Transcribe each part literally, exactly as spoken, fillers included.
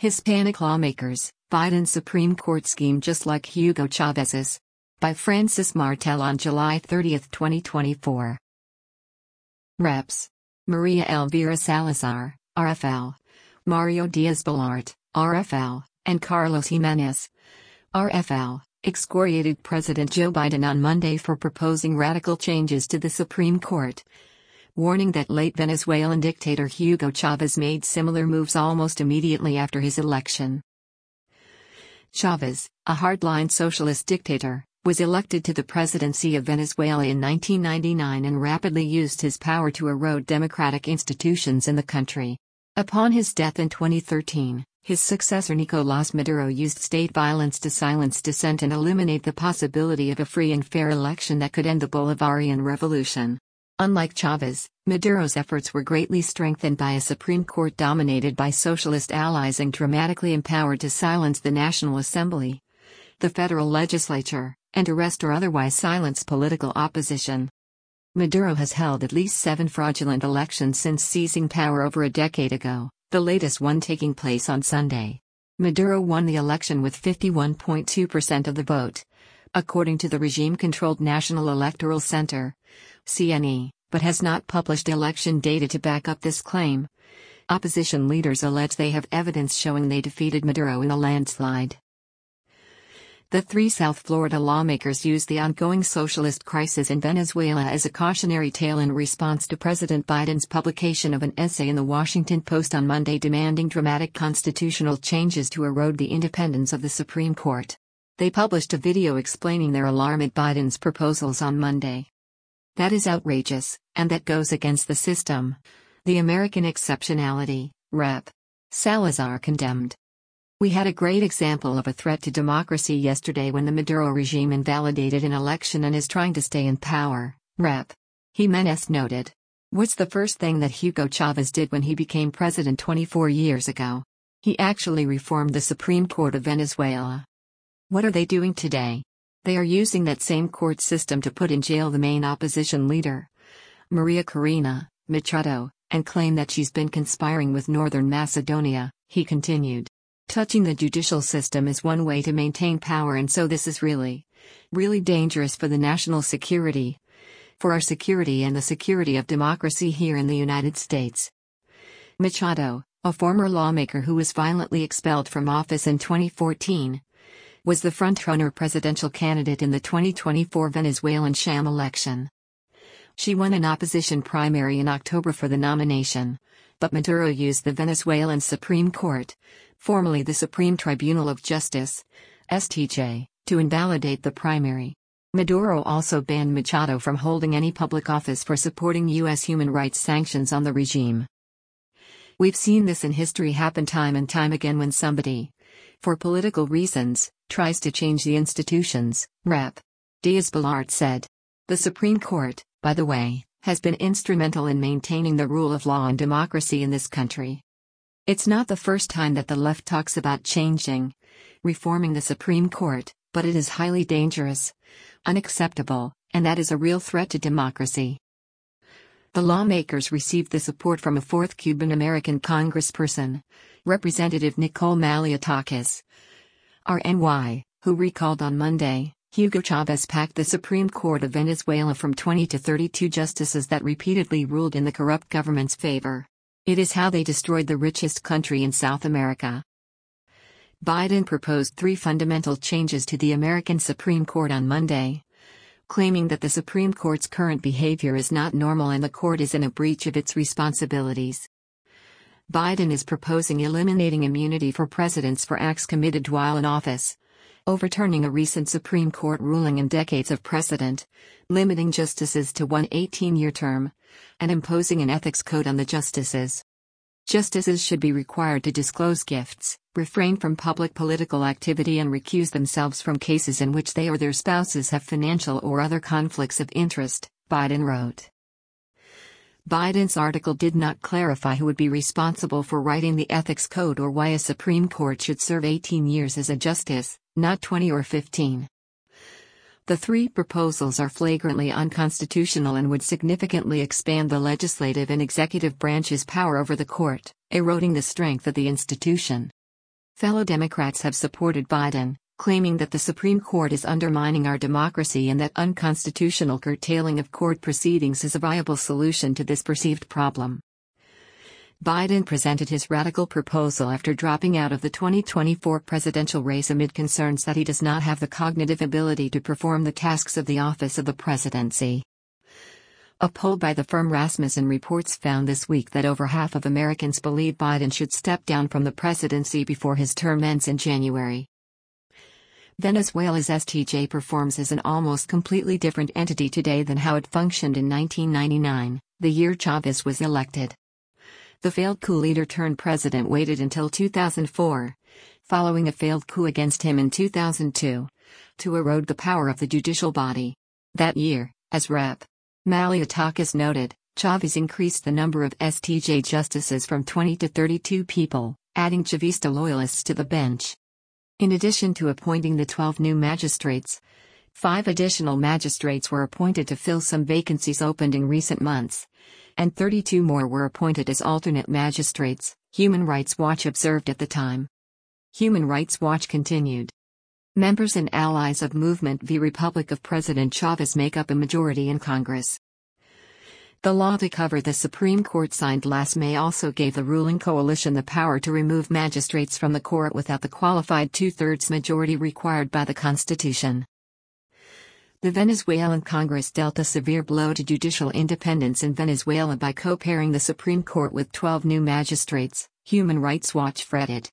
Hispanic Lawmakers, Biden's Supreme Court Scheme Just Like Hugo Chávez's. By Francis Martel on July thirtieth, twenty twenty-four. Reps. Maria Elvira Salazar, R F L. Mario Diaz-Balart, R F L, and Carlos Jimenez, R F L, excoriated President Joe Biden on Monday for proposing radical changes to the Supreme Court, warning that late Venezuelan dictator Hugo Chávez made similar moves almost immediately after his election. Chávez, a hardline socialist dictator, was elected to the presidency of Venezuela in nineteen ninety-nine and rapidly used his power to erode democratic institutions in the country. Upon his death in twenty thirteen, his successor Nicolás Maduro used state violence to silence dissent and eliminate the possibility of a free and fair election that could end the Bolivarian revolution. Unlike Chávez, Maduro's efforts were greatly strengthened by a Supreme Court dominated by socialist allies and dramatically empowered to silence the National Assembly, the federal legislature, and arrest or otherwise silence political opposition. Maduro has held at least seven fraudulent elections since seizing power over a decade ago, the latest one taking place on Sunday. Maduro won the election with fifty-one point two percent of the vote, according to the regime-controlled National Electoral Center, C N E, but has not published election data to back up this claim. Opposition leaders allege they have evidence showing they defeated Maduro in a landslide. The three South Florida lawmakers used the ongoing socialist crisis in Venezuela as a cautionary tale in response to President Biden's publication of an essay in The Washington Post on Monday demanding dramatic constitutional changes to erode the independence of the Supreme Court. They published a video explaining their alarm at Biden's proposals on Monday. "That is outrageous, and that goes against the system. The American exceptionality," Representative Salazar condemned. "We had a great example of a threat to democracy yesterday when the Maduro regime invalidated an election and is trying to stay in power," Representative Jimenez noted. "What's the first thing that Hugo Chávez did when he became president twenty-four years ago? He actually reformed the Supreme Court of Venezuela. What are they doing today? They are using that same court system to put in jail the main opposition leader, Maria Corina Machado, and claim that she's been conspiring with Northern Macedonia," he continued. "Touching the judicial system is one way to maintain power, and so this is really, really dangerous for the national security, for our security and the security of democracy here in the United States." Machado, a former lawmaker who was violently expelled from office in twenty fourteen, was the frontrunner presidential candidate in the twenty twenty-four Venezuelan sham election. She won an opposition primary in October for the nomination, but Maduro used the Venezuelan Supreme Court, formerly the Supreme Tribunal of Justice, S T J, to invalidate the primary. Maduro also banned Machado from holding any public office for supporting U S human rights sanctions on the regime. "We've seen this in history happen time and time again when somebody, for political reasons, tries to change the institutions," Representative Diaz-Balart said. "The Supreme Court, by the way, has been instrumental in maintaining the rule of law and democracy in this country. It's not the first time that the left talks about changing, reforming the Supreme Court, but it is highly dangerous, unacceptable, and that is a real threat to democracy." The lawmakers received the support from a fourth Cuban-American congressperson, Representative Nicole Malliotakis, R N Y, who recalled on Monday, Hugo Chávez packed the Supreme Court of Venezuela from twenty to thirty-two justices that repeatedly ruled in the corrupt government's favor. "It is how they destroyed the richest country in South America." Biden proposed three fundamental changes to the American Supreme Court on Monday, claiming that the Supreme Court's current behavior is not normal and the court is in a breach of its responsibilities. Biden is proposing eliminating immunity for presidents for acts committed while in office, overturning a recent Supreme Court ruling and decades of precedent, limiting justices to one eighteen-year term, and imposing an ethics code on the justices. Justices should be required to disclose gifts, refrain from public political activity, and recuse themselves from cases in which they or their spouses have financial or other conflicts of interest, Biden wrote. Biden's article did not clarify who would be responsible for writing the ethics code or why a Supreme Court should serve eighteen years as a justice, not twenty or fifteen. The three proposals are flagrantly unconstitutional and would significantly expand the legislative and executive branch's power over the court, eroding the strength of the institution. Fellow Democrats have supported Biden, claiming that the Supreme Court is undermining our democracy and that unconstitutional curtailing of court proceedings is a viable solution to this perceived problem. Biden presented his radical proposal after dropping out of the twenty twenty-four presidential race amid concerns that he does not have the cognitive ability to perform the tasks of the office of the presidency. A poll by the firm Rasmussen Reports found this week that over half of Americans believe Biden should step down from the presidency before his term ends in January. Venezuela's S T J performs as an almost completely different entity today than how it functioned in nineteen ninety-nine, the year Chavez was elected. The failed coup leader turned president waited until two thousand four, following a failed coup against him in two thousand two, to erode the power of the judicial body. That year, as Representative Malliotakis noted, Chavez increased the number of S T J justices from twenty to thirty-two people, adding Chavista loyalists to the bench. In addition to appointing the twelve new magistrates, five additional magistrates were appointed to fill some vacancies opened in recent months, and thirty-two more were appointed as alternate magistrates, Human Rights Watch observed at the time. Human Rights Watch continued. Members and allies of Movement v. Republic of President Chavez make up a majority in Congress. The law to cover the Supreme Court signed last May also gave the ruling coalition the power to remove magistrates from the court without the qualified two-thirds majority required by the Constitution. The Venezuelan Congress dealt a severe blow to judicial independence in Venezuela by co-pairing the Supreme Court with twelve new magistrates, Human Rights Watch fretted.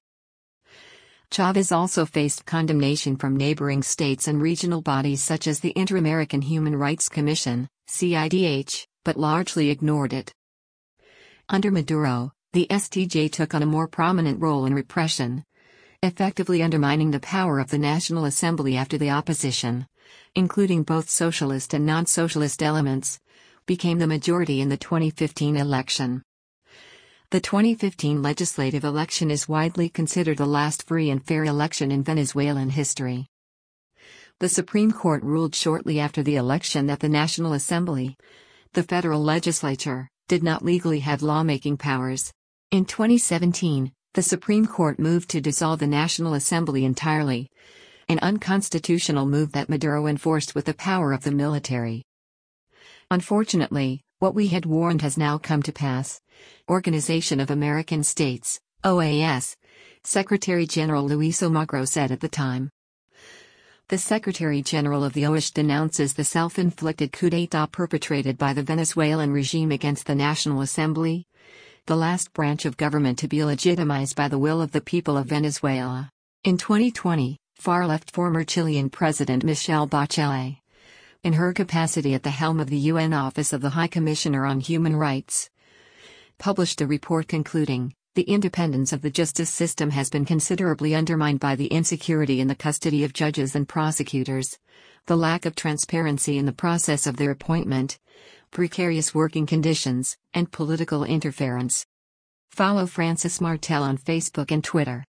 Chavez also faced condemnation from neighboring states and regional bodies such as the Inter-American Human Rights Commission, C I D H, but largely ignored it. Under Maduro, the S T J took on a more prominent role in repression, effectively undermining the power of the National Assembly after the opposition, including both socialist and non-socialist elements, became the majority in the twenty fifteen election. The twenty fifteen legislative election is widely considered the last free and fair election in Venezuelan history. The Supreme Court ruled shortly after the election that the National Assembly, the federal legislature, did not legally have lawmaking powers. In twenty seventeen, the Supreme Court moved to dissolve the National Assembly entirely, an unconstitutional move that Maduro enforced with the power of the military. Unfortunately, what we had warned has now come to pass. Organization of American States, O A S, Secretary General Luis Almagro said at the time. The Secretary General of the O A S denounces the self-inflicted coup d'état perpetrated by the Venezuelan regime against the National Assembly, the last branch of government to be legitimized by the will of the people of Venezuela. In twenty twenty, far-left former Chilean President Michelle Bachelet, in her capacity at the helm of the U N Office of the High Commissioner on Human Rights, published a report concluding, the independence of the justice system has been considerably undermined by the insecurity in the custody of judges and prosecutors, the lack of transparency in the process of their appointment, precarious working conditions, and political interference. Follow Francis Martel on Facebook and Twitter.